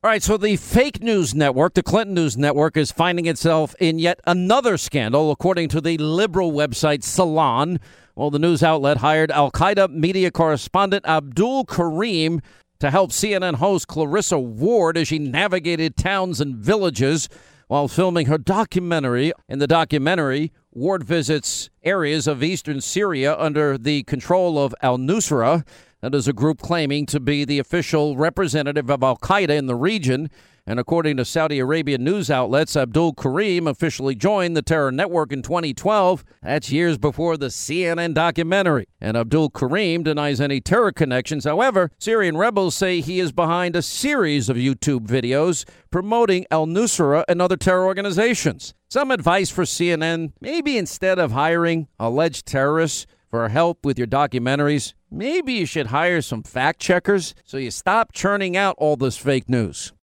All right, so the fake news network, the Clinton News Network, is finding itself in yet another scandal, according to the liberal website Salon. Well, the news outlet hired al-Qaeda media correspondent Abdul Karim to help CNN host Clarissa Ward as she navigated towns and villages while filming her documentary. In the documentary, Ward visits areas of eastern Syria under the control of al-Nusra. That is a group claiming to be the official representative of al-Qaeda in the region. And according to Saudi Arabian news outlets, Abdul Karim officially joined the terror network in 2012. That's years before the CNN documentary. And Abdul Karim denies any terror connections. However, Syrian rebels say he is behind a series of YouTube videos promoting al-Nusra and other terror organizations. Some advice for CNN: maybe instead of hiring alleged terrorists for help with your documentaries, maybe you should hire some fact checkers so you stop churning out all this fake news.